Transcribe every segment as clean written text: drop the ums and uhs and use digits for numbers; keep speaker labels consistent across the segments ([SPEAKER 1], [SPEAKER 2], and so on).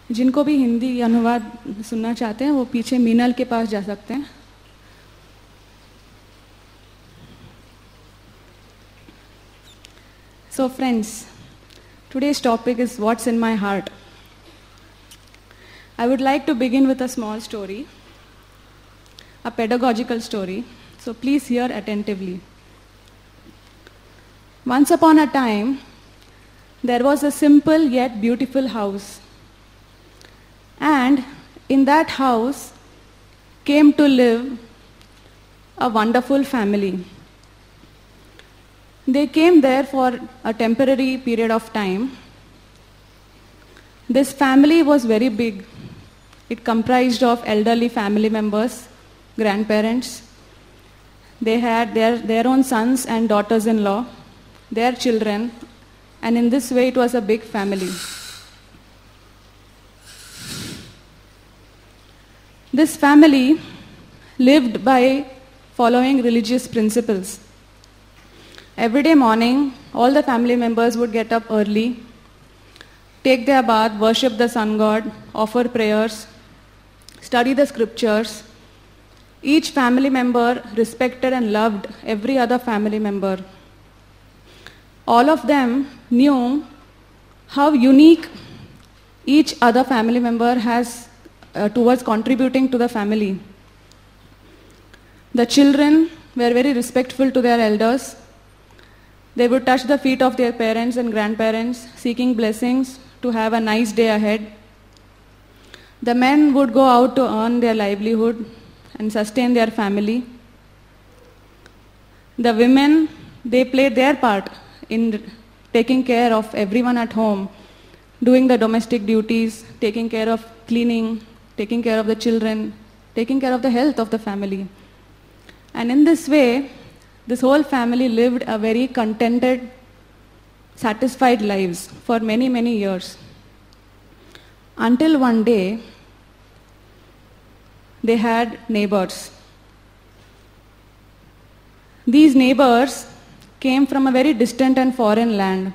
[SPEAKER 1] जिनको भी हिंदी अनुवाद सुनना चाहते हैं वो पीछे मीनल के पास जा सकते हैं. So friends, today's topic is what's in my heart. I would like to begin with a small story, a pedagogical story, so please hear attentively. Once upon a time, there was a simple yet beautiful house. And in that house came to live a wonderful family. They came there for a temporary period of time. This family was very big. It comprised of elderly family members, grandparents. They had their own sons and daughters-in-law, their children, and in this way it was a big family. This family lived by following religious principles. Every day morning, all the family members would get up early, take their bath, worship the sun god, offer prayers, study the scriptures. Each family member respected and loved every other family member. All of them knew how unique each other family member has towards contributing to the family. The children were very respectful to their elders. They would touch the feet of their parents and grandparents, seeking blessings to have a nice day ahead. The men would go out to earn their livelihood and sustain their family. The women, they played their part in taking care of everyone at home, doing the domestic duties, taking care of cleaning, taking care of the children, taking care of the health of the family. And in this way, this whole family lived a very contented, satisfied lives for many, many years. Until one day, they had neighbors. These neighbors came from a very distant and foreign land.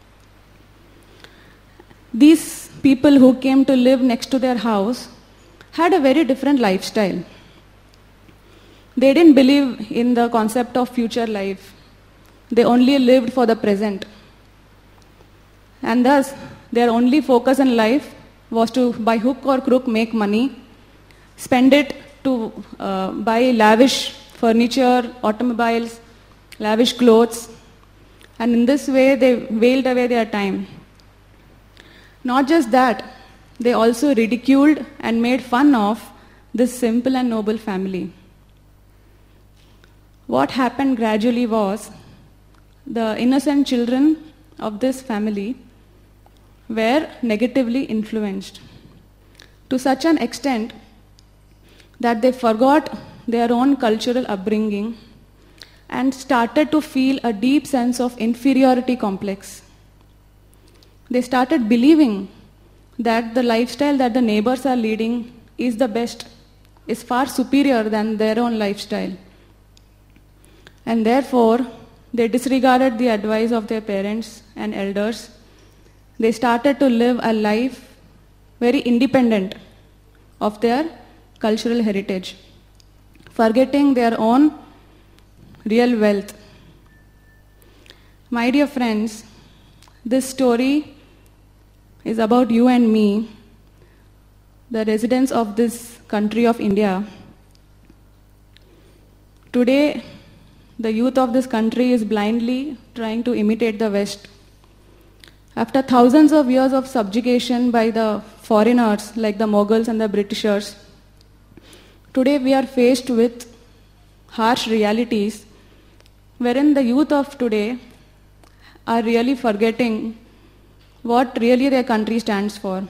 [SPEAKER 1] These people who came to live next to their house had a very different lifestyle. They didn't believe in the concept of future life. They only lived for the present. And thus, their only focus in life was to, by hook or crook, make money, spend it to buy lavish furniture, automobiles, lavish clothes, and in this way they wailed away their time. Not just that, they also ridiculed and made fun of this simple and noble family. What happened gradually was the innocent children of this family were negatively influenced to such an extent that they forgot their own cultural upbringing and started to feel a deep sense of inferiority complex. They started believing that the lifestyle that the neighbors are leading is the best, is far superior than their own lifestyle. And therefore, they disregarded the advice of their parents and elders. They started to live a life very independent of their cultural heritage, forgetting their own real wealth. My dear friends, this story is about you and me, the residents of this country of India. Today, the youth of this country is blindly trying to imitate the West. After thousands of years of subjugation by the foreigners like the Mughals and the Britishers, today we are faced with harsh realities wherein the youth of today are really forgetting what really their country stands for.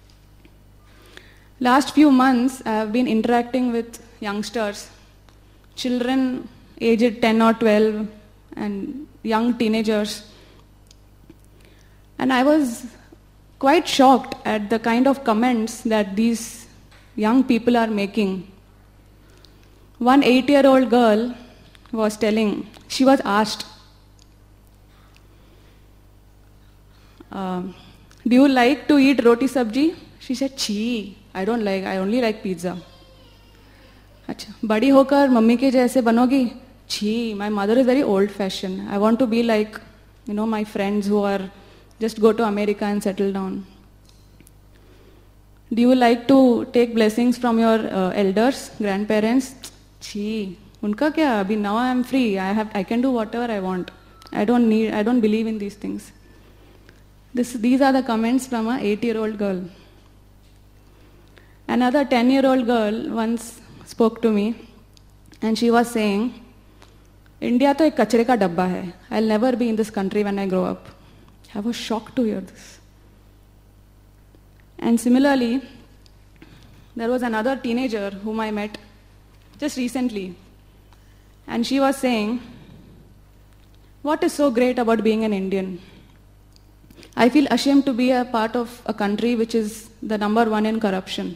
[SPEAKER 1] Last few months, I have been interacting with youngsters, children aged 10 or 12, and young teenagers. And I was quite shocked at the kind of comments that these young people are making. One 8-year-old girl was telling, she was asked, do you like to eat roti sabji? She said, "Chee, I only like pizza." अच्छा, बड़ी होकर mummy के जैसे बनोगी? Chee, my mother is very old fashioned. I want to be like, my friends who are just go to America and settle down. Do you like to take blessings from your elders, grandparents? Chee, unka kya? Abhi now I am free. I can do whatever I want. I don't believe in these things. These are the comments from a 8-year-old girl. Another 10-year-old girl once spoke to me, and she was saying, India to ek kachre ka dabba hai. I'll never be in this country when I grow up. I was shocked to hear this. And similarly, there was another teenager whom I met just recently. And she was saying, what is so great about being an Indian? I feel ashamed to be a part of a country which is the number one in corruption.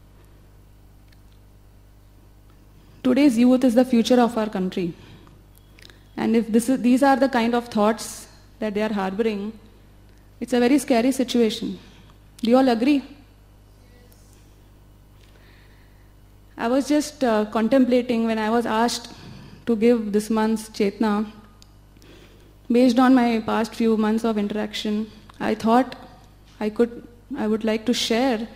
[SPEAKER 1] Today's youth is the future of our country. And if these are the kind of thoughts that they are harboring, it's a very scary situation. Do you all agree? I was just contemplating when I was asked to give this month's Chetna. Based on my past few months of interaction, I thought I would like to share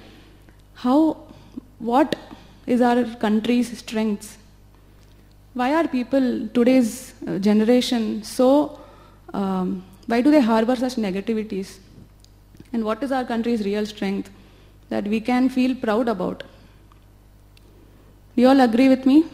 [SPEAKER 1] what is our country's strengths. Why are people, today's generation, why do they harbor such negativities? And what is our country's real strength that we can feel proud about? Do you all agree with me?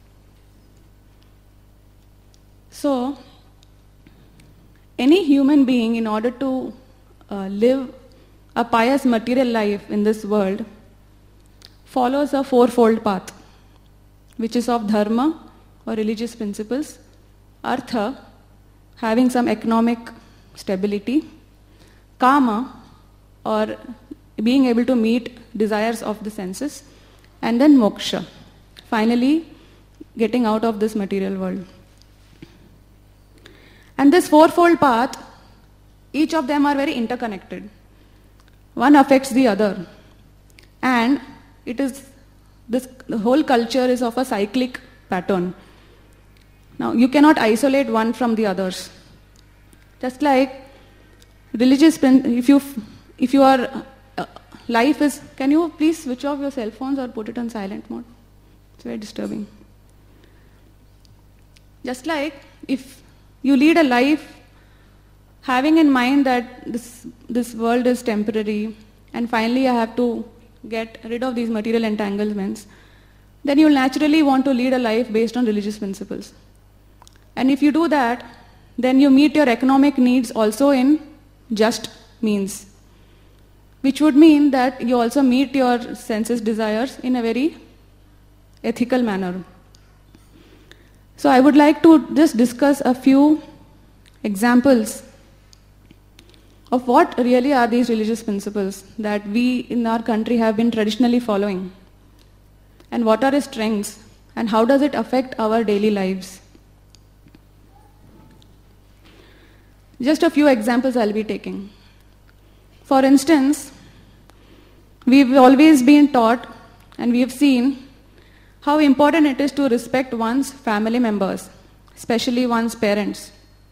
[SPEAKER 1] So, any human being, in order to live a pious material life in this world, follows a fourfold path, which is of dharma or religious principles, artha, having some economic stability, kama, or being able to meet desires of the senses, and then moksha, finally getting out of this material world. And this fourfold path, each of them are very interconnected. One affects the other. And the whole culture is of a cyclic pattern. Now, you cannot isolate one from the others. Just like religious, if your life is, can you please switch off your cell phones or put it on silent mode? It's very disturbing. Just like if you lead a life having in mind that this world is temporary and finally I have to get rid of these material entanglements, then you'll naturally want to lead a life based on religious principles. And if you do that, then you meet your economic needs also in just means, which would mean that you also meet your senses desires in a very ethical manner. So I would like to just discuss a few examples of what really are these religious principles that we in our country have been traditionally following, and what are its strengths, and how does it affect our daily lives. Just a few examples I'll be taking. For instance, we've always been taught and we have seen how important it is to respect one's family members, especially one's parents.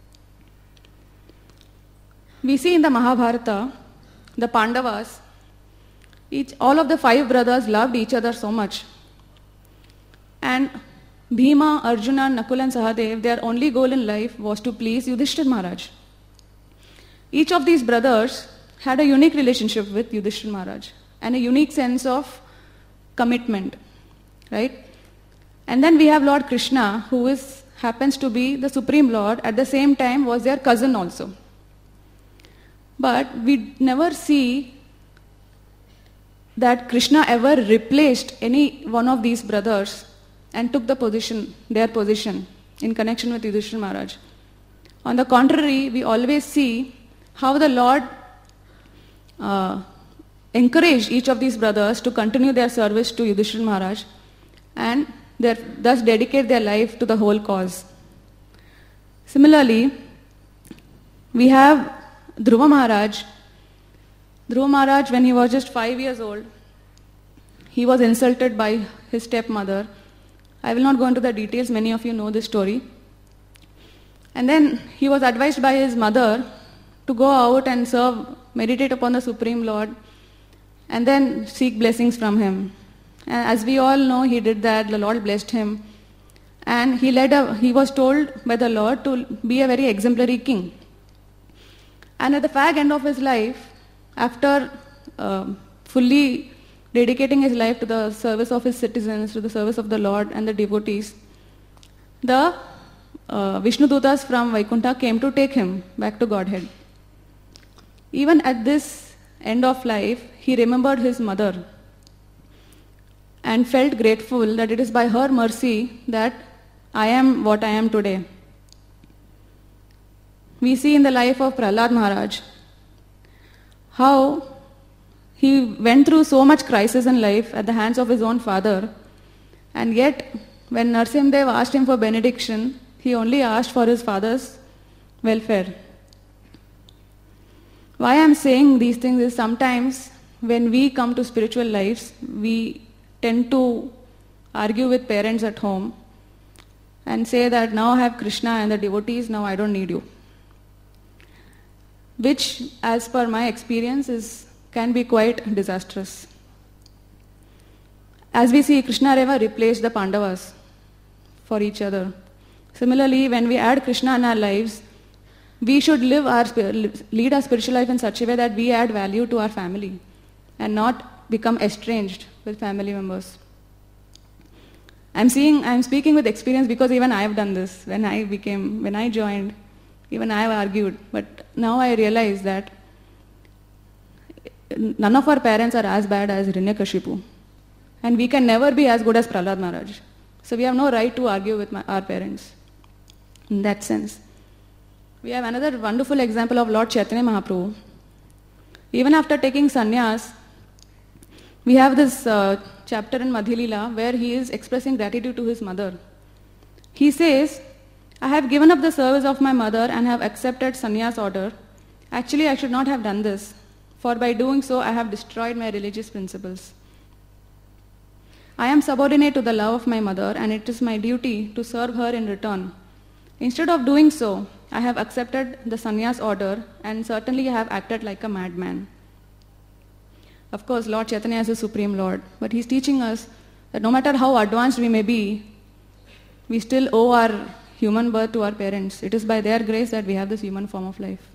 [SPEAKER 1] We see in the Mahabharata, the Pandavas, all of the 5 brothers loved each other so much. And Bhima, Arjuna, Nakul and Sahadev, their only goal in life was to please Yudhishthira Maharaj. Each of these brothers had a unique relationship with Yudhishthira Maharaj and a unique sense of commitment, right? And then we have Lord Krishna, who happens to be the Supreme Lord, at the same time was their cousin also. But we never see that Krishna ever replaced any one of these brothers and took their position in connection with Yudhishthira Maharaj. On the contrary, we always see how the Lord encouraged each of these brothers to continue their service to Yudhishthira Maharaj and thus dedicate their life to the whole cause. Similarly, we have Dhruva Maharaj, Dhruva Maharaj, when he was just 5 years old, he was insulted by his stepmother. I will not go into the details, many of you know this story. And then he was advised by his mother to go out and serve, meditate upon the Supreme Lord, and then seek blessings from him. And as we all know, he did that. The Lord blessed him. And he was told by the Lord to be a very exemplary king. And at the fag end of his life, after fully dedicating his life to the service of his citizens, to the service of the Lord and the devotees, the Vishnu Dutas from Vaikuntha came to take him back to Godhead. Even at this end of life, he remembered his mother and felt grateful that it is by her mercy that I am what I am today. We see in the life of Prahlad Maharaj how he went through so much crisis in life at the hands of his own father, and yet when Narasimhadev asked him for benediction, he only asked for his father's welfare. Why I am saying these things is sometimes when we come to spiritual lives, we tend to argue with parents at home and say that now I have Krishna and the devotees, now I don't need you. Which, as per my experience, can be quite disastrous. As we see, Krishna never replaced the Pandavas for each other. Similarly, when we add Krishna in our lives, we should lead our spiritual life in such a way that we add value to our family and not become estranged with family members. I'm speaking with experience because even I have done this. When I joined, even I have argued. But now I realize that none of our parents are as bad as Hiranyakashipu. And we can never be as good as Prahlad Maharaj. So we have no right to argue with our parents in that sense. We have another wonderful example of Lord Chaitanya Mahaprabhu. Even after taking sannyas, we have this chapter in Madhya Leela where he is expressing gratitude to his mother. He says, I have given up the service of my mother and have accepted sannyas order. Actually, I should not have done this, for by doing so, I have destroyed my religious principles. I am subordinate to the love of my mother, and it is my duty to serve her in return. Instead of doing so, I have accepted the sannyas order, and certainly I have acted like a madman. Of course, Lord Chaitanya is the Supreme Lord, but he's teaching us that no matter how advanced we may be, we still owe our human birth to our parents. It is by their grace that we have this human form of life.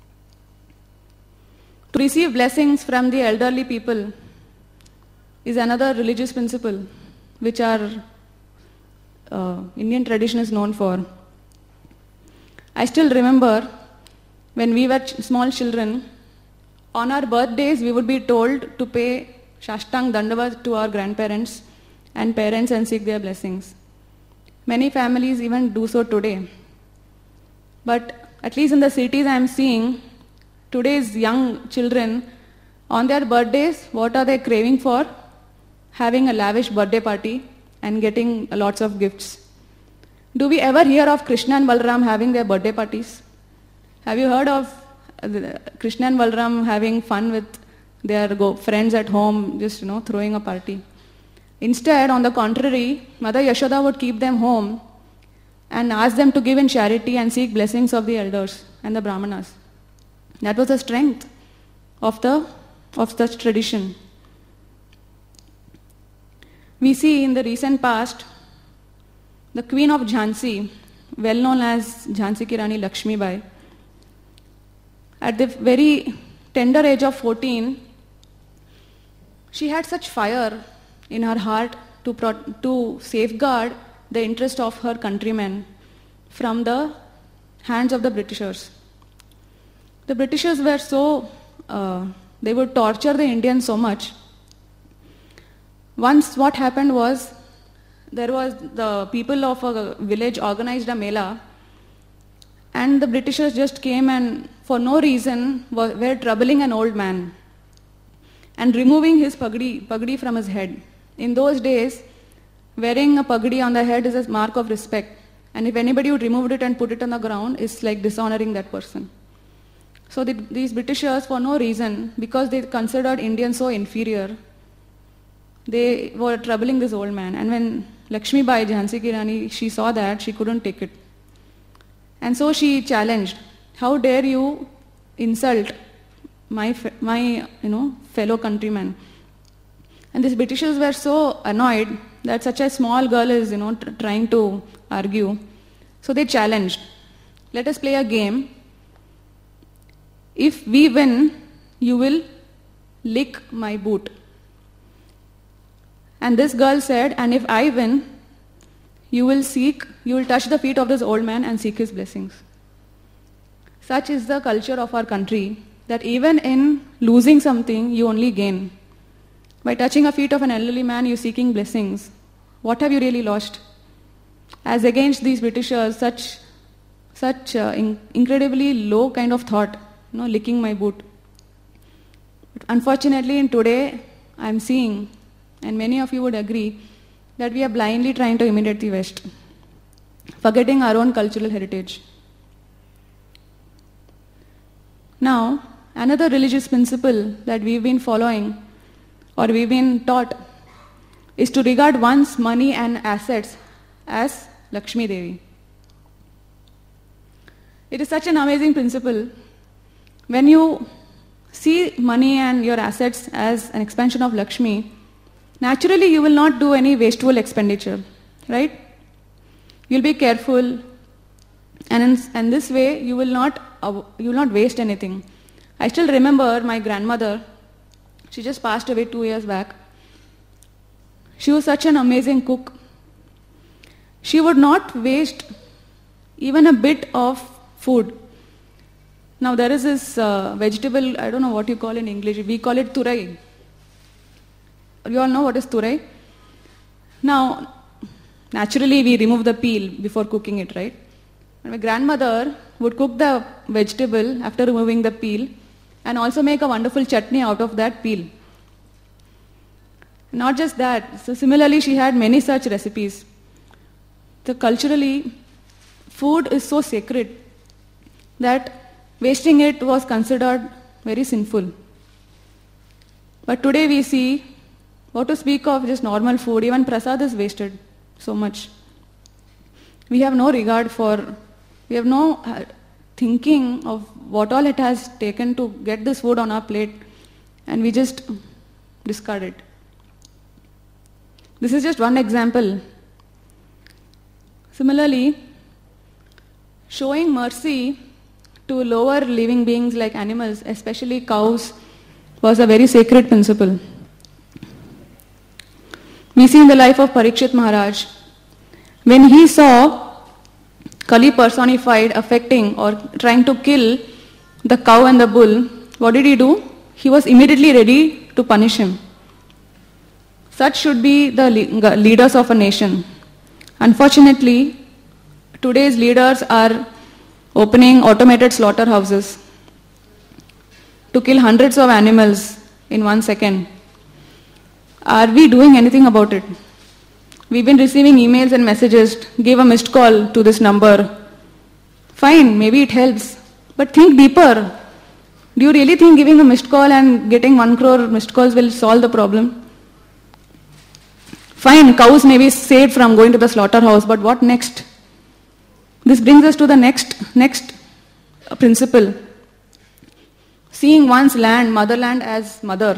[SPEAKER 1] To receive blessings from the elderly people is another religious principle which our Indian tradition is known for. I still remember when we were small children, on our birthdays we would be told to pay Shashtang Dandavat to our grandparents and parents and seek their blessings. Many families even do so today. But at least in the cities I am seeing, today's young children, on their birthdays, what are they craving for? Having a lavish birthday party and getting lots of gifts. Do we ever hear of Krishna and Balram having their birthday parties? Have you heard of Krishna and Balram having fun with their friends at home, just throwing a party? Instead, on the contrary, Mother Yashoda would keep them home and ask them to give in charity and seek blessings of the elders and the Brahmanas. That was the strength of such tradition. We see in the recent past, the Queen of Jhansi, well known as Jhansi Ki Rani Lakshmi Bai, at the very tender age of 14, she had such fire in her heart to safeguard the interest of her countrymen from the hands of the Britishers. The Britishers were they would torture the Indians so much. Once what happened was, the people of a village organized a mela, and the Britishers just came and for no reason were troubling an old man and removing his pagdi from his head. In those days, wearing a pagdi on the head is a mark of respect, and if anybody would remove it and put it on the ground, it's like dishonoring that person. So these Britishers, for no reason, because they considered Indians so inferior, they were troubling this old man. And when Lakshmi Bai, Jhansi Ki Rani, she saw that, she couldn't take it. And so she challenged, how dare you insult my fellow countrymen? And these Britishers were so annoyed that such a small girl is, trying to argue. So they challenged, let us play a game. If we win, you will lick my boot. And this girl said, and if I win, you will touch the feet of this old man and seek his blessings. Such is the culture of our country, that even in losing something, you only gain. By touching the feet of an elderly man, you're seeking blessings. What have you really lost? As against these Britishers, such incredibly low kind of thought, licking my boot. But unfortunately, in today, I'm seeing, and many of you would agree, that we are blindly trying to imitate the West, forgetting our own cultural heritage. Now, another religious principle that we've been following, or we've been taught, is to regard one's money and assets as Lakshmi Devi. It is such an amazing principle. When you see money and your assets as an expansion of Lakshmi, naturally you will not do any wasteful expenditure, right? You'll be careful, and this way you will not waste anything. I still remember my grandmother. She just passed away 2 years back. She was such an amazing cook. She would not waste even a bit of food. Now there is this vegetable, I don't know what you call in English, we call it turai. You all know what is turai? Now, naturally we remove the peel before cooking it, right? And my grandmother would cook the vegetable after removing the peel and also make a wonderful chutney out of that peel. Not just that, so similarly she had many such recipes. So culturally, food is so sacred that wasting it was considered very sinful. But today we see, what to speak of just normal food, even prasad is wasted so much. We have no regard for, we have no thinking of what all it has taken to get this food on our plate, and we just discard it. This is just one example. Similarly, showing mercy to lower living beings like animals, especially cows, was a very sacred principle. We see in the life of Parikshit Maharaj, when he saw Kali personified affecting or trying to kill the cow and the bull, what did he do? He was immediately ready to punish him. Such should be the leaders of a nation. Unfortunately, today's leaders are opening automated slaughterhouses to kill hundreds of animals in 1 second. Are we doing anything about it? We've been receiving emails and messages, give a missed call to this number. Fine, maybe it helps. But think deeper. Do you really think giving a missed call and getting 1 crore missed calls will solve the problem? Fine, cows may be saved from going to the slaughterhouse, but what next? This brings us to the next principle. Seeing one's land, motherland, as mother.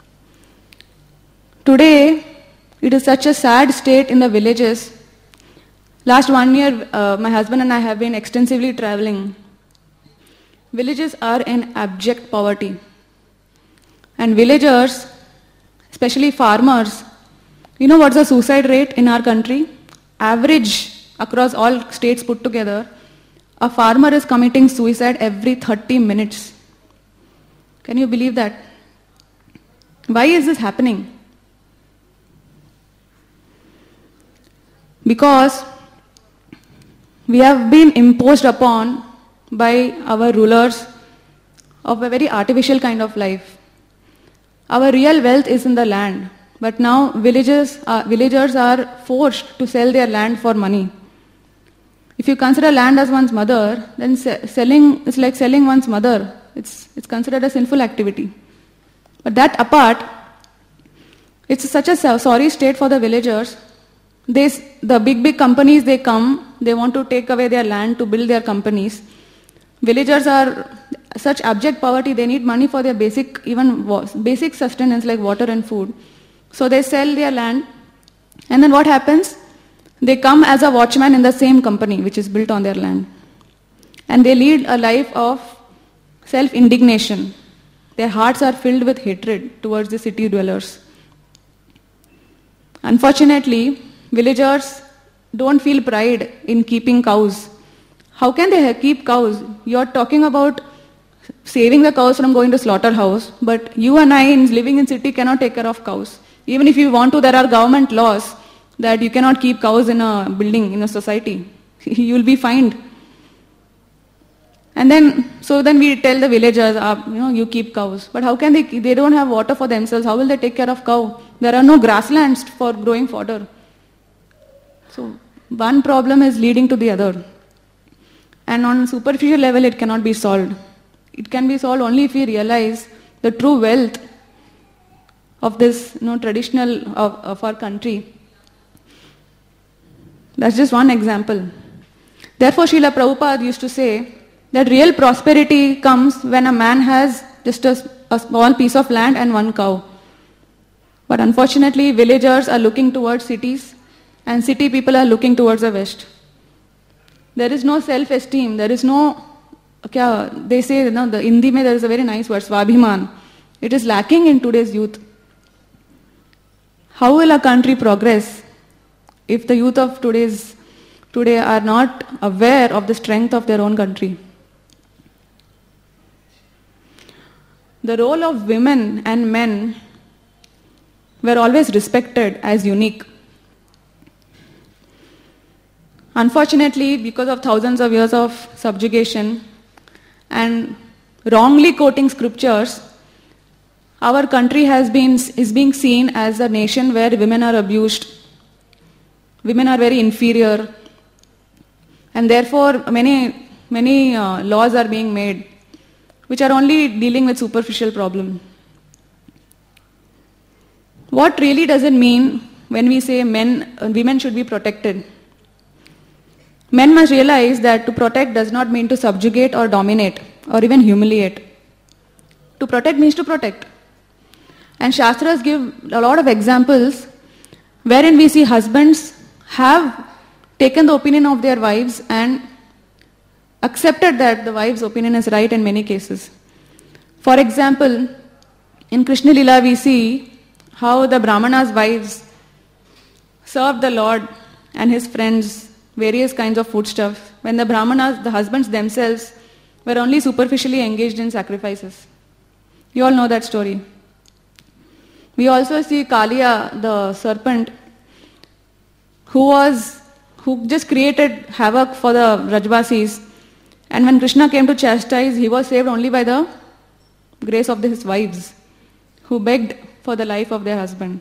[SPEAKER 1] Today, it is such a sad state in the villages. Last 1 year, my husband and I have been extensively traveling. Villages are in abject poverty. And villagers, especially farmers, you know what's the suicide rate in our country? Average across all states put together, a farmer is committing suicide every 30 minutes. Can you believe that? Why is this happening? Because we have been imposed upon by our rulers of a very artificial kind of life. Our real wealth is in the land, but now villagers are forced to sell their land for money. If you consider land as one's mother, then selling is like selling one's mother it's considered a sinful activity. But that apart, it's such a sorry state for the villagers. The big companies, they come, they want to take away their land to build their companies. Villagers are such abject poverty, they need money for their basic sustenance like water and food. So they sell their land, and then what happens? They come as a watchman in the same company which is built on their land. And they lead a life of self-indignation. Their hearts are filled with hatred towards the city dwellers. Unfortunately, villagers don't feel pride in keeping cows. How can they keep cows? You're talking about saving the cows from going to slaughterhouse, but you and I living in city cannot take care of cows. Even if you want to, there are government laws that you cannot keep cows in a building, in a society. You will be fined. And then we tell the villagers, you keep cows. But how can they don't have water for themselves. How will they take care of cow? There are no grasslands for growing fodder. So one problem is leading to the other. And on a superficial level, it cannot be solved. It can be solved only if we realize the true wealth of this traditional of our country. That's just one example. Therefore, Srila Prabhupada used to say that real prosperity comes when a man has just a small piece of land and one cow. But unfortunately, villagers are looking towards cities and city people are looking towards the west. There is no self-esteem. There is no, they say, the Hindi mein there is a very nice word, Swabhiman. It is lacking in today's youth. How will a country progress if the youth of today are not aware of the strength of their own country? The role of women and men were always respected as unique. Unfortunately, because of thousands of years of subjugation and wrongly quoting scriptures, our country is being seen as a nation where women are abused, women are very inferior, and therefore many laws are being made which are only dealing with superficial problem. What really does it mean when we say women should be protected? Men must realize that to protect does not mean to subjugate or dominate or even humiliate. To protect means to protect. And Shastras give a lot of examples wherein we see husbands have taken the opinion of their wives and accepted that the wife's opinion is right in many cases. For example, in Krishna Lila we see how the Brahmana's wives served the Lord and his friends various kinds of foodstuffs when the Brahmanas, the husbands themselves, were only superficially engaged in sacrifices. You all know that story. We also see Kaliya, the serpent, who just created havoc for the Rajvasis. And when Krishna came to chastise, he was saved only by the grace of his wives, who begged for the life of their husband.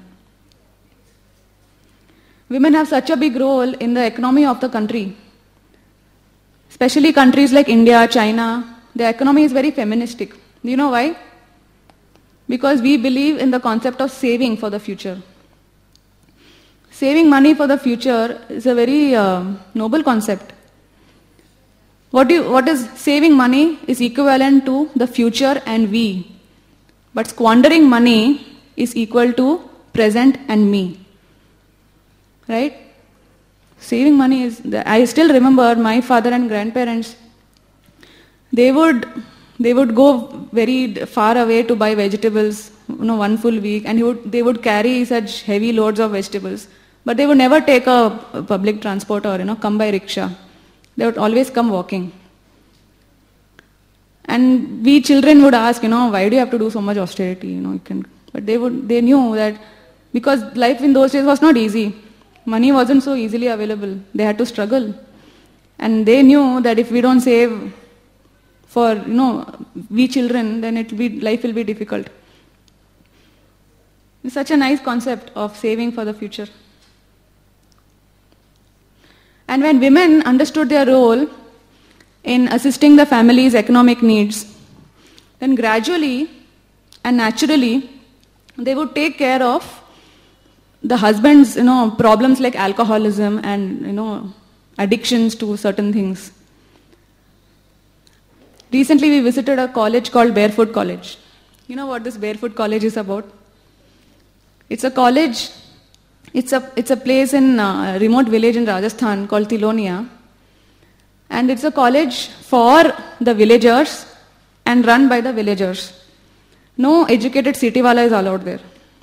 [SPEAKER 1] Women have such a big role in the economy of the country. Especially countries like India, China, their economy is very feministic. Do you know why? Because we believe in the concept of saving for the future. Saving money for the future is a very noble concept. What is saving money is equivalent to the future and we. But squandering money is equal to present and me. Right? Saving money is... I still remember my father and grandparents, they would go very far away to buy vegetables, one full week, and they would carry such heavy loads of vegetables. But they would never take a public transport or come by rickshaw. They would always come walking. And we children would ask, why do you have to do so much austerity? But they knew that because life in those days was not easy. Money wasn't so easily available. They had to struggle. And they knew that if we don't save for, we children, then life will be difficult. It's such a nice concept of saving for the future. And when women understood their role in assisting the family's economic needs, then gradually and naturally they would take care of the husband's problems like alcoholism and addictions to certain things. Recently we visited a college called Barefoot College. You know what this Barefoot College is about? It's a college, it's a place in a remote village in Rajasthan called Tilonia. And it's a college for the villagers and run by the villagers. No educated city wala is allowed there.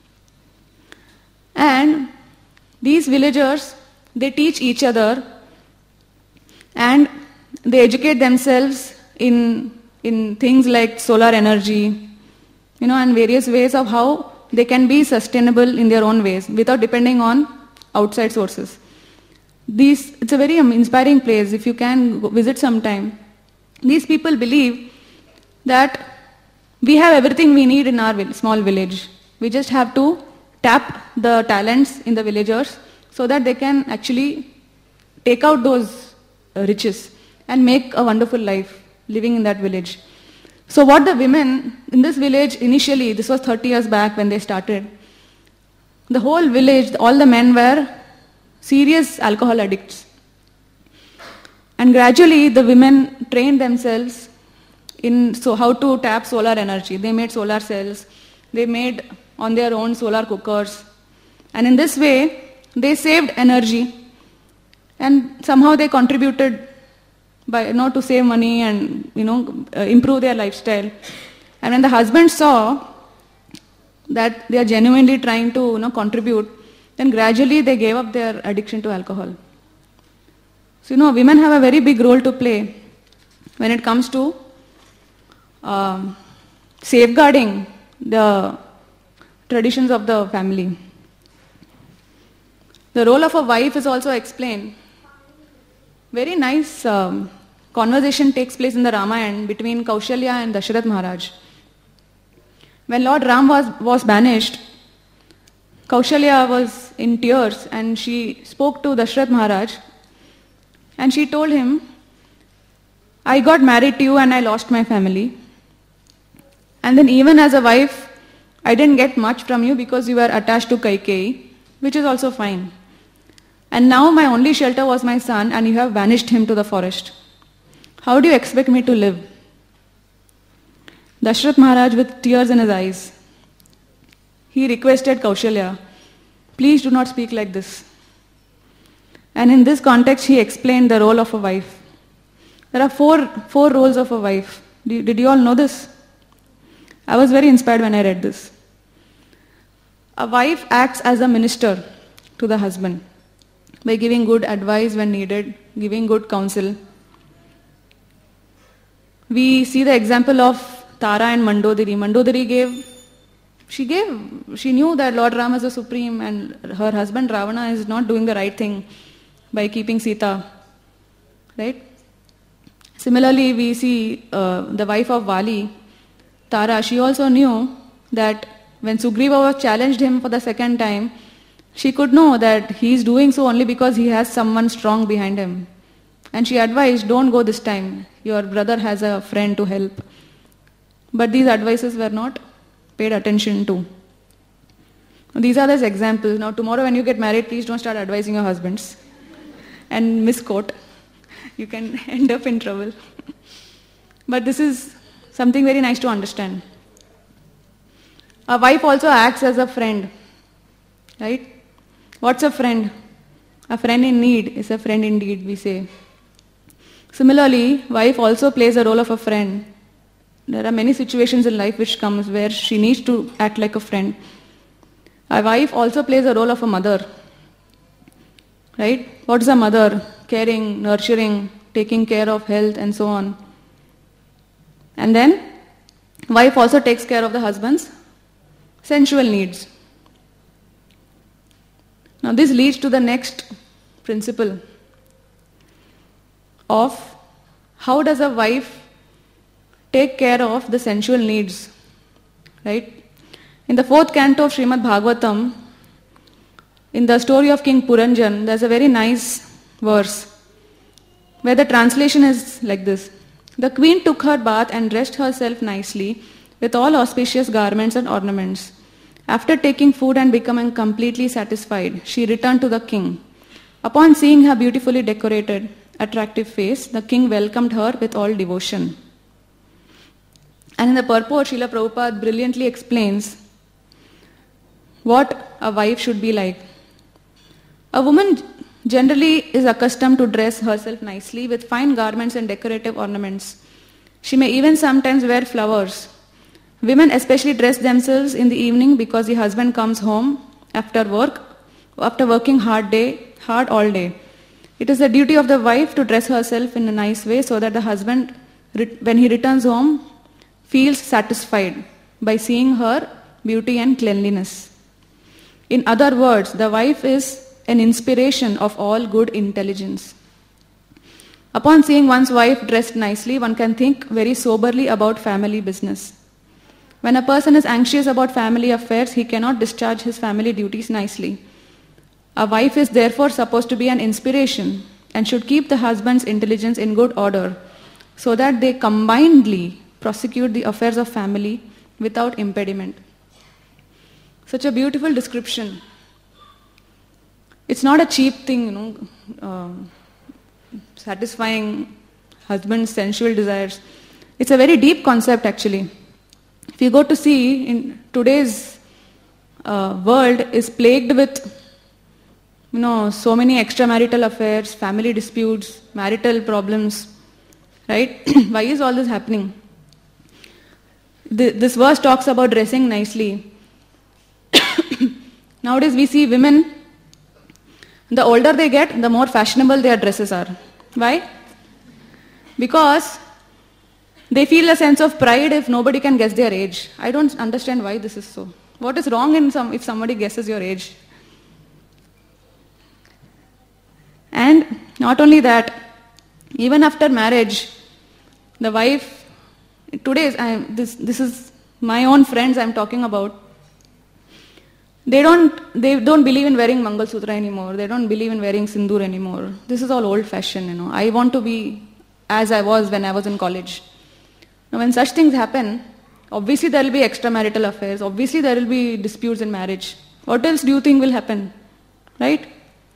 [SPEAKER 1] And these villagers, they teach each other and they educate themselves in things like solar energy, and various ways of how they can be sustainable in their own ways without depending on outside sources. It's a very inspiring place. If you can visit sometime, these people believe that we have everything we need in our small village. We just have to tap the talents in the villagers so that they can actually take out those riches and make a wonderful life living in that village. So what the women in this village initially, this was 30 years back when they started, the whole village, all the men were serious alcohol addicts. And gradually the women trained themselves in how to tap solar energy. They made solar cells, they made on their own solar cookers. And in this way, they saved energy and somehow they contributed to save money and improve their lifestyle. And when the husband saw that they are genuinely trying to contribute, then gradually they gave up their addiction to alcohol. So women have a very big role to play when it comes to safeguarding the traditions of the family. The role of a wife is also explained. Very nice conversation takes place in the Ramayana between Kaushalya and Dasharath Maharaj. When Lord Ram was banished, Kaushalya was in tears and she spoke to Dasharath Maharaj and she told him, I got married to you and I lost my family. And then even as a wife, I didn't get much from you because you were attached to Kaikeyi, which is also fine. And now my only shelter was my son and you have banished him to the forest. How do you expect me to live? Dasharath Maharaj, with tears in his eyes, he requested Kaushalya, please do not speak like this. And in this context, he explained the role of a wife. There are four roles of a wife. Did you all know this? I was very inspired when I read this. A wife acts as a minister to the husband by giving good advice when needed, giving good counsel. We see the example of Tara and Mandodari. Mandodari she knew that Lord Ram is the supreme and her husband Ravana is not doing the right thing by keeping Sita. Right? Similarly, we see the wife of Vali, Tara, she also knew that when Sugriva challenged him for the second time, she could know that he is doing so only because he has someone strong behind him. And she advised, don't go this time. Your brother has a friend to help. But these advices were not paid attention to. These are the examples. Now tomorrow when you get married, please don't start advising your husbands and misquote. You can end up in trouble. But this is something very nice to understand. A wife also acts as a friend. Right? What's a friend? A friend in need is a friend indeed, we say. Similarly, wife also plays a role of a friend. There are many situations in life which comes where she needs to act like a friend. A wife also plays a role of a mother. Right? What is a mother? Caring, nurturing, taking care of health and so on. And then, wife also takes care of the husband's sensual needs. Now this leads to the next principle of how does a wife take care of the sensual needs, right? In the 4th canto of Srimad Bhagavatam, in the story of King Puranjan, there's a very nice verse where the translation is like this. The queen took her bath and dressed herself nicely with all auspicious garments and ornaments. After taking food and becoming completely satisfied, she returned to the king. Upon seeing her beautifully decorated, attractive face, the king welcomed her with all devotion. And in the purport, Srila Prabhupada brilliantly explains what a wife should be like. A woman generally is accustomed to dress herself nicely with fine garments and decorative ornaments. She may even sometimes wear flowers. Women especially dress themselves in the evening because the husband comes home after working hard all day. It is the duty of the wife to dress herself in a nice way so that the husband, when he returns home, feels satisfied by seeing her beauty and cleanliness. In other words, the wife is an inspiration of all good intelligence. Upon seeing one's wife dressed nicely, one can think very soberly about family business. When a person is anxious about family affairs, he cannot discharge his family duties nicely. A wife is therefore supposed to be an inspiration and should keep the husband's intelligence in good order so that they combinedly prosecute the affairs of family without impediment. Such a beautiful description. It's not a cheap thing, satisfying husband's sensual desires. It's a very deep concept actually. If you go to see, in today's world is plagued with, so many extramarital affairs, family disputes, marital problems, right? Why is all this happening? This verse talks about dressing nicely. Nowadays we see women, the older they get, the more fashionable their dresses are. Why? Because they feel a sense of pride if nobody can guess their age. I don't understand why this is so. What is wrong if somebody guesses your age? And not only that, even after marriage, the wife, this is my own friends I'm talking about. They don't believe in wearing Mangal Sutra anymore. They don't believe in wearing Sindoor anymore. This is all old fashioned, I want to be as I was when I was in college. Now when such things happen, obviously there will be extramarital affairs. Obviously there will be disputes in marriage. What else do you think will happen? Right?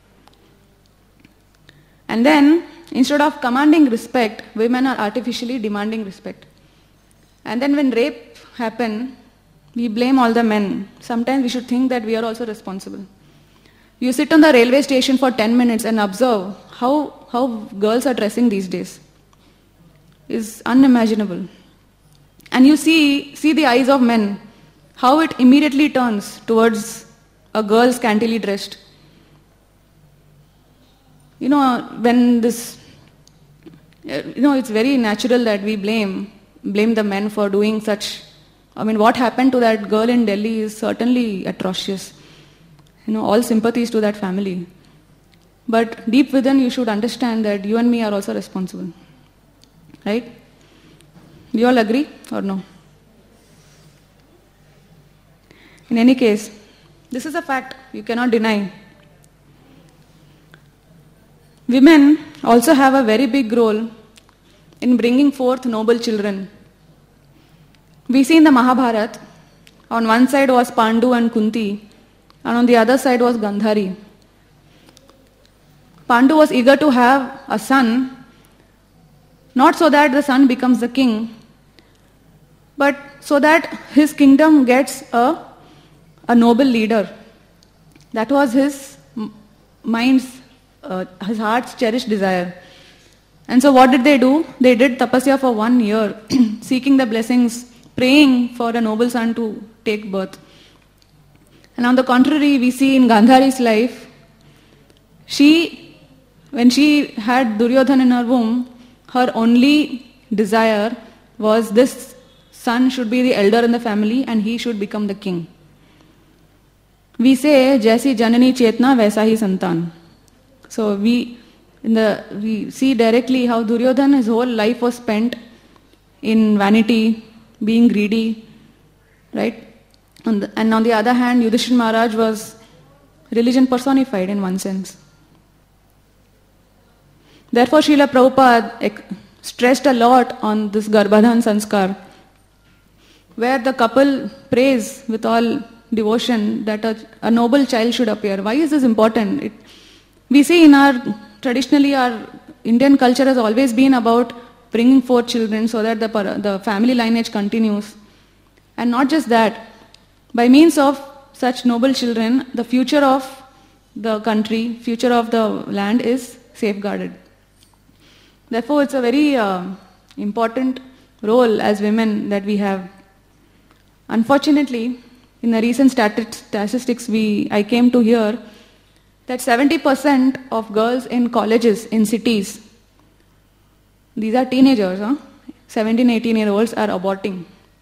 [SPEAKER 1] And then, instead of commanding respect, women are artificially demanding respect. And then when rape happens, we blame all the men. Sometimes we should think that we are also responsible. You sit on the railway station for 10 minutes and observe how girls are dressing these days. It's unimaginable. And you see the eyes of men, how it immediately turns towards a girl scantily dressed. When this, it's very natural that we blame the men for doing such. What happened to that girl in Delhi is certainly atrocious. All sympathies to that family. But deep within you should understand that you and me are also responsible. Right? Do you all agree or no? In any case, this is a fact you cannot deny. Women also have a very big role in bringing forth noble children. We see in the Mahabharata, on one side was Pandu and Kunti, and on the other side was Gandhari. Pandu was eager to have a son, not so that the son becomes the king, but so that his kingdom gets a noble leader. That was his his heart's cherished desire. And so what did they do? They did tapasya for 1 year, seeking the blessings, praying for a noble son to take birth. And on the contrary, we see in Gandhari's life, when she had Duryodhana in her womb, her only desire was this son should be the elder in the family and he should become the king. We say, Jaisi Janani Chetna Vaisa Hi Santan. So we see directly how Duryodhana, his whole life was spent in vanity, being greedy, right? And on the other hand, Yudhishthira Maharaj was religion personified in one sense. Therefore, Srila Prabhupada stressed a lot on this Garbhadhan Sanskar, where the couple prays with all devotion that a noble child should appear. Why is this important? We see traditionally our Indian culture has always been about bringing forth children so that the family lineage continues. And not just that, by means of such noble children, the future of the country, future of the land is safeguarded. Therefore, it's a very important role as women that we have. Unfortunately, in the recent statistics I came to hear that 70% of girls in colleges in cities, these are teenagers, 17, 18-year-olds are aborting.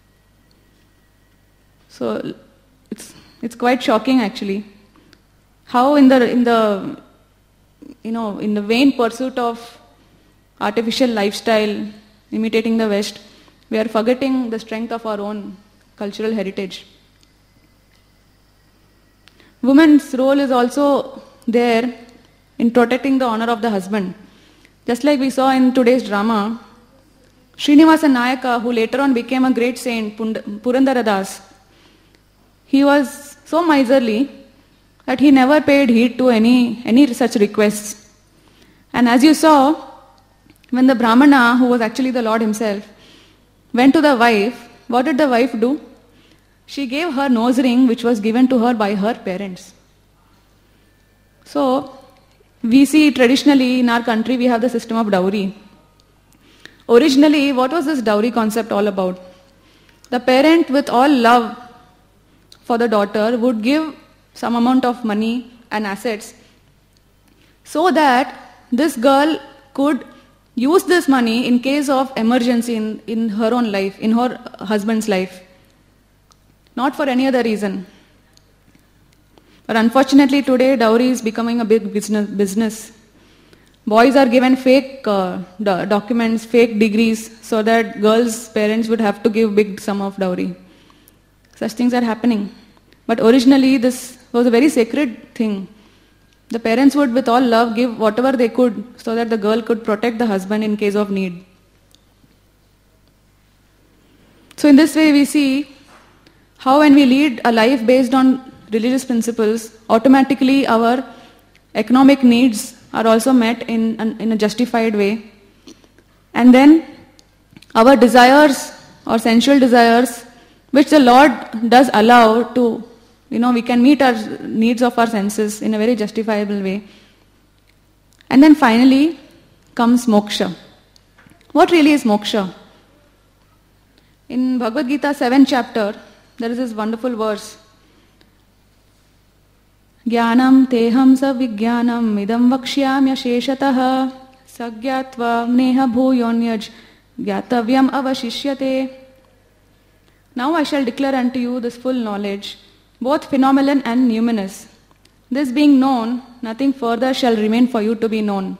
[SPEAKER 1] So it's quite shocking actually. How in the vain pursuit of artificial lifestyle, imitating the West, we are forgetting the strength of our own cultural heritage. Women's role is also there in protecting the honor of the husband. Just like we saw in today's drama, Srinivasa Nayaka, who later on became a great saint, Purandara Das, he was so miserly that he never paid heed to any such requests. And as you saw, when the Brahmana, who was actually the Lord himself, went to the wife, what did the wife do? She gave her nose ring which was given to her by her parents. So, we see traditionally in our country we have the system of dowry. Originally, what was this dowry concept all about? The parent with all love for the daughter would give some amount of money and assets so that this girl could use this money in case of emergency in her own life, in her husband's life. Not for any other reason. But unfortunately today dowry is becoming a big business. Boys are given fake documents, fake degrees so that girls' parents would have to give big sum of dowry. Such things are happening. But originally this was a very sacred thing. The parents would with all love give whatever they could so that the girl could protect the husband in case of need. So in this way we see how when we lead a life based on religious principles, automatically our economic needs are also met in a justified way. And then our desires or sensual desires, which the Lord does allow to, we can meet our needs of our senses in a very justifiable way. And then finally comes moksha. What really is moksha? In Bhagavad Gita 7th chapter, there is this wonderful verse. Jnanam teham sa vijnanam idam vakshyamya sheshatah sagyatva neha bhuyonyaj gyatavyam avashishyate. Now I shall declare unto you this full knowledge, both phenomenal and numinous. This being known, nothing further shall remain for you to be known.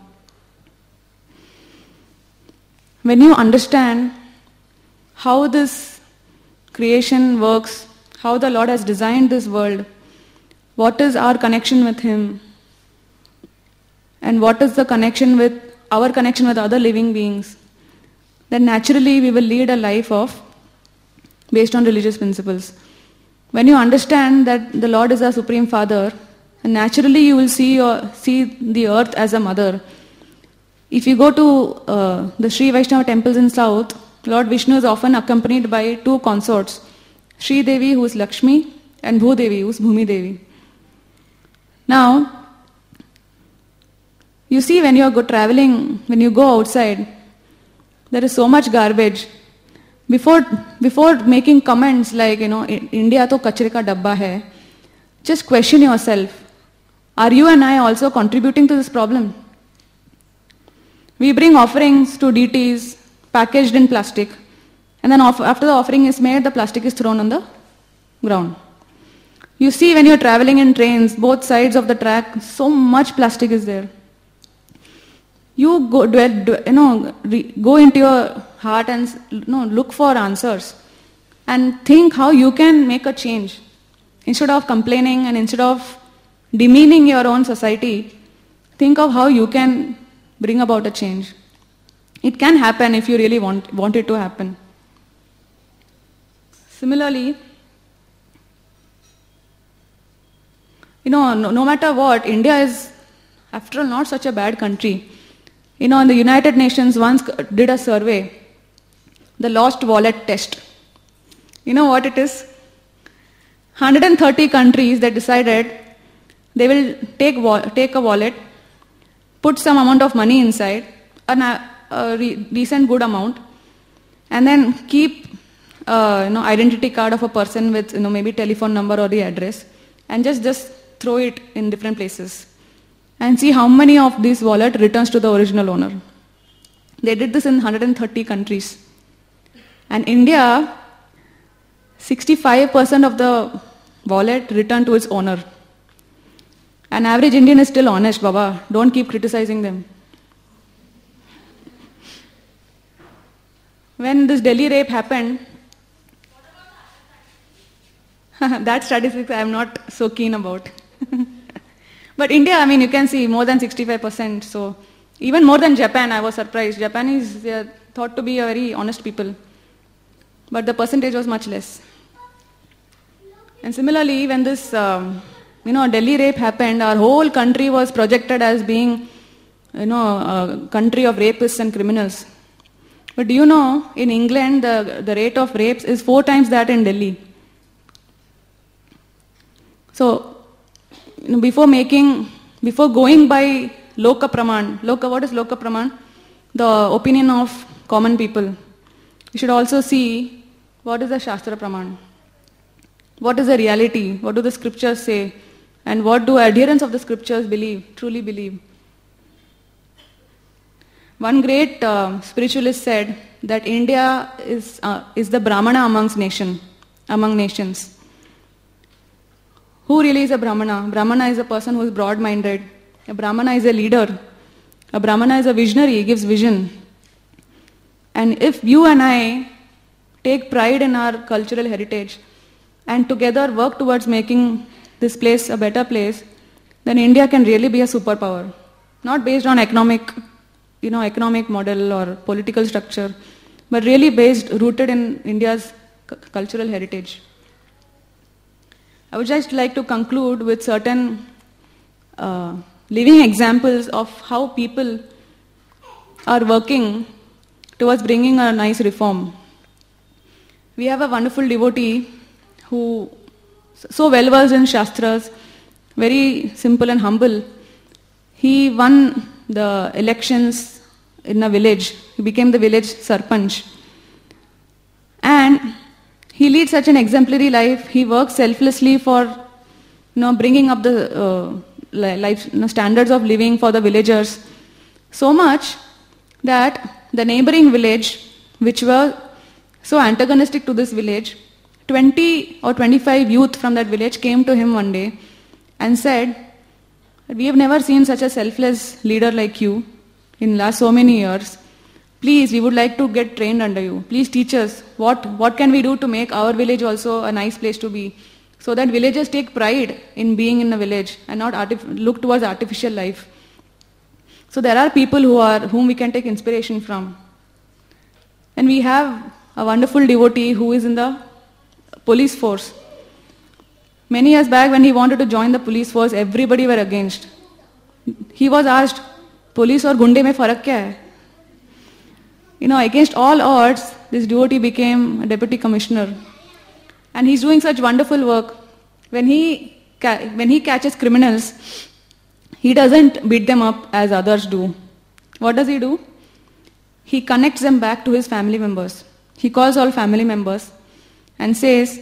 [SPEAKER 1] When you understand how this creation works, how the Lord has designed this world, what is our connection with Him, and what is the connection with our connection with other living beings, then naturally we will lead a life based on religious principles. When you understand that the Lord is our Supreme Father, and naturally you will see the earth as a mother. If you go to the Sri Vaishnava temples in South, Lord Vishnu is often accompanied by two consorts, Sri Devi, who is Lakshmi, and Bhu Devi, who is Bhumi Devi. Now, you see when you go traveling, when you go outside, there is so much garbage. Before making comments like, India to kachre ka dabba hai, just question yourself, are you and I also contributing to this problem? We bring offerings to deities packaged in plastic, and then after the offering is made, the plastic is thrown on the ground. You see when you're traveling in trains, both sides of the track, so much plastic is there. You go into your heart and look for answers and think how you can make a change. Instead of complaining and instead of demeaning your own society, think of how you can bring about a change. It can happen if you really want it to happen. Similarly, no matter what, India is, after all, not such a bad country. In the United Nations once did a survey, the lost wallet test. You know what it is? 130 countries that decided they will take a wallet, put some amount of money inside, a decent good amount, and then keep identity card of a person with maybe telephone number or the address, and just throw it in different places and see how many of this wallet returns to the original owner. They did this in 130 countries. And India, 65% of the wallet returned to its owner. An average Indian is still honest, Baba. Don't keep criticizing them. When this Delhi rape happened, that statistics I am not so keen about. But India, you can see more than 65%. So even more than Japan, I was surprised. Japanese, they are thought to be a very honest people. But the percentage was much less. And similarly, when this Delhi rape happened, our whole country was projected as being a country of rapists and criminals. But do you know, in England, the rate of rapes is 4 times that in Delhi. So, before going by Loka Praman, what is Loka Praman? The opinion of common people. You should also see what is the Shastra Praman. What is the reality? What do the scriptures say? And what do adherents of the scriptures truly believe? One great spiritualist said that India is the Brahmana among nations. Who really is a Brahmana? Brahmana is a person who is broad-minded. A Brahmana is a leader. A Brahmana is a visionary, he gives vision. And if you and I take pride in our cultural heritage and together work towards making this place a better place, then India can really be a superpower. Not based on economic model or political structure, but really rooted in India's cultural heritage. I would just like to conclude with certain living examples of how people are working towards bringing a nice reform. We have a wonderful devotee who so well versed in Shastras, very simple and humble. He won the elections in a village. He became the village Sarpanch. And he leads such an exemplary life. He works selflessly for bringing up the life standards of living for the villagers. So much that the neighboring village, which were so antagonistic to this village, 20 or 25 youth from that village came to him one day and said, "We have never seen such a selfless leader like you in last so many years. Please, we would like to get trained under you. Please teach us what can we do to make our village also a nice place to be, so that villagers take pride in being in a village and not look towards artificial life." So there are people whom we can take inspiration from. And we have a wonderful devotee who is in the police force. Many years back when he wanted to join the police force, everybody were against. He was asked, "Police or gunde mein farak kya hai?" Against all odds, this devotee became a deputy commissioner. And he's doing such wonderful work. When he catches criminals, he doesn't beat them up as others do. What does he do? He connects them back to his family members. He calls all family members and says,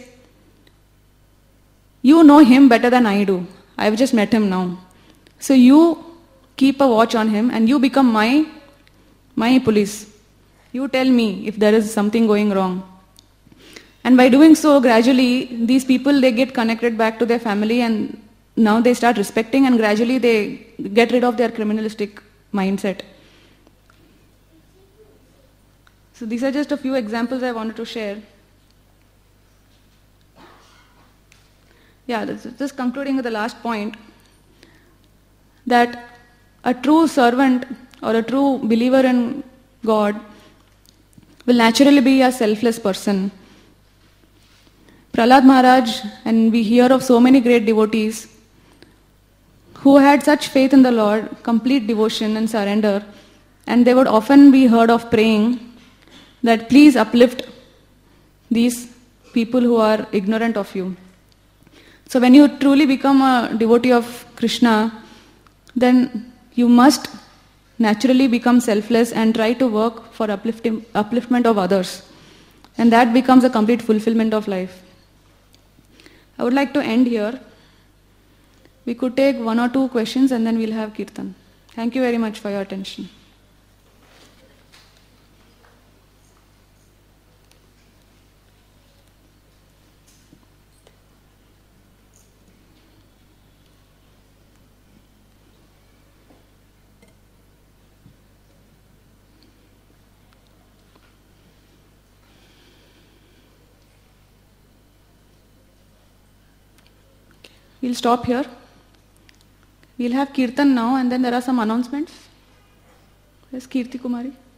[SPEAKER 1] "You know him better than I do. I've just met him now. So you keep a watch on him and you become my police. You tell me if there is something going wrong." And by doing so, gradually, these people, they get connected back to their family and now they start respecting and gradually they get rid of their criminalistic mindset. So these are just a few examples I wanted to share. Just concluding with the last point, that a true servant or a true believer in God will naturally be a selfless person. Prahlad Maharaj, and we hear of so many great devotees who had such faith in the Lord, complete devotion and surrender, and they would often be heard of praying that please uplift these people who are ignorant of you. So when you truly become a devotee of Krishna, then you must naturally become selfless and try to work for upliftment of others. And that becomes a complete fulfillment of life. I would like to end here. We could take 1 or 2 questions and then we'll have Kirtan. Thank you very much for your attention. We'll stop here. We'll have Kirtan now and then there are some announcements. Yes, Kirti Kumari.